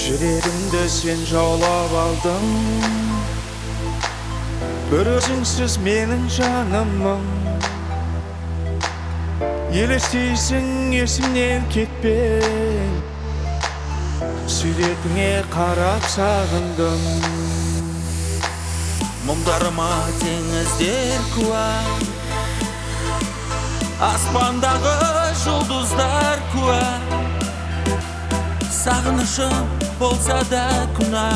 Жүрегімді сен жаулап алдың, бір өзіңсіз менің жанымың. Елестейсің есімнен кетпей, суретіңе қарап сағындым. Мұңдарыма теңіздер куә, аспандағы жұлдыздар куә. Сағынышым болса да күнә,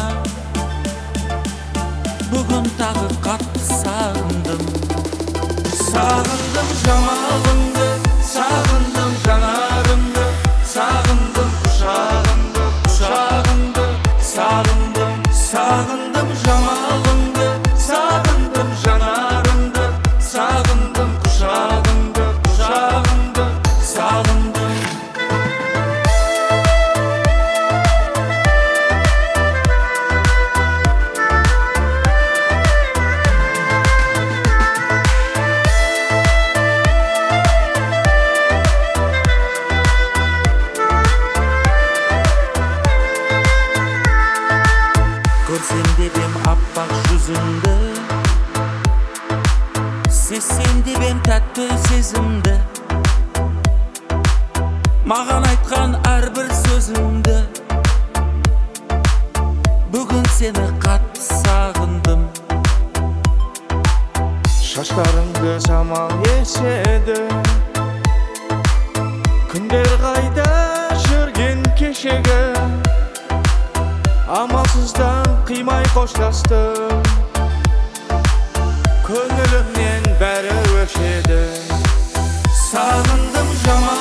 бүгін тағы қатты сағындым. Сағындым жамалыңды, сағындым жанарыңды, сағындым құшағыңды, құшағыңды. Сағындым, сағындым жамалыңды, сағындым жанарыңды, сағындым құшағыңды, құшағыңды. Сағындым. Көрсем деп ем аппақ жүзіңді, сезсем деп ем тәтті сезімді, маған айтқан әрбір сөзіңді. Бүгін сені қатты сағындым. Шаштарыңды самал еседі, күндер қайда жүрген кешегі. Амалсыздан қимай қоштастым, көңілімнен бәрі өшеді. Сағындым жаман